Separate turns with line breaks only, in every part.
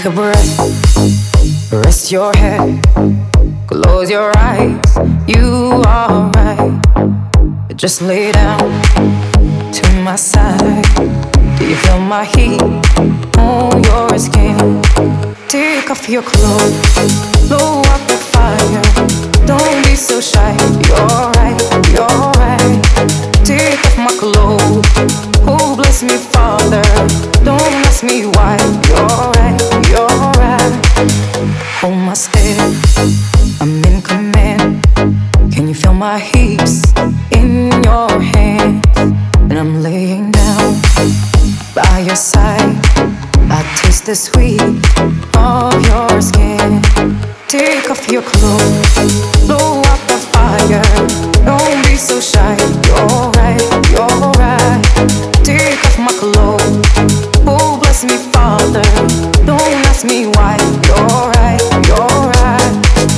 Take a breath, rest your head, close your eyes, you are right. Just lay down to my side. Do you feel my heat on your skin? Take off your clothes, blow up the fire. Don't be so shy, you're right, you're right. Take off my clothes, oh bless me Father. Don't ask me why, you're right, you're right. Hold my step, I'm in command. Can you feel my hips in your hands? And I'm laying down by your side. I taste the sweet of your skin. Take off your clothes, blow out the fire. Don't be so shy, you're right, you're right. Take off my clothes, oh bless me Father. Don't ask me why, you're right, you're right.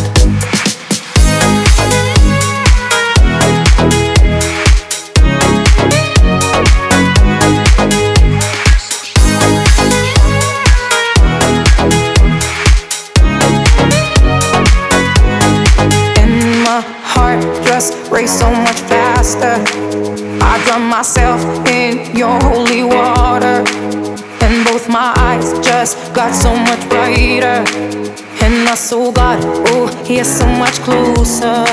Just race so much faster. I drown myself in your holy water, and both my eyes just got so much brighter. And my soul got, oh, here so much closer.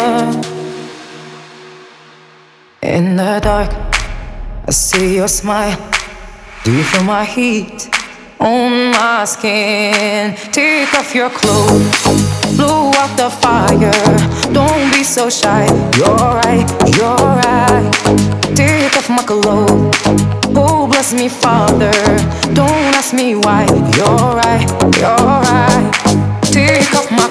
In the dark, I see your smile. Do you feel my heat on my skin? Take off your clothes, blow out the fire. Don't be so shy, you're right, you're right. Take off my clothes, oh bless me Father. Don't ask me why, you're right, you're right. Take off my